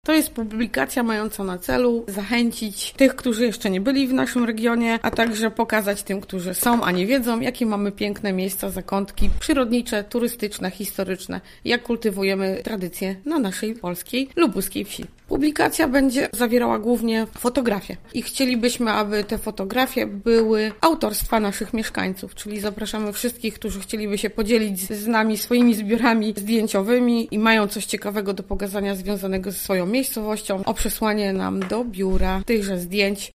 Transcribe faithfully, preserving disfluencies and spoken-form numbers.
To jest publikacja mająca na celu zachęcić tych, którzy jeszcze nie byli w naszym regionie, a także pokazać tym, którzy są, a nie wiedzą, jakie mamy piękne miejsca, zakątki przyrodnicze, turystyczne, historyczne, jak kultywujemy tradycje na naszej polskiej lubuskiej wsi. Publikacja będzie zawierała głównie fotografie i chcielibyśmy, aby te fotografie były autorstwa naszych mieszkańców, czyli zapraszamy wszystkich, którzy chcieliby się podzielić z nami swoimi zbiorami zdjęciowymi i mają coś ciekawego do pokazania związanego ze swoją miejscowością, o przesłanie nam do biura tychże zdjęć.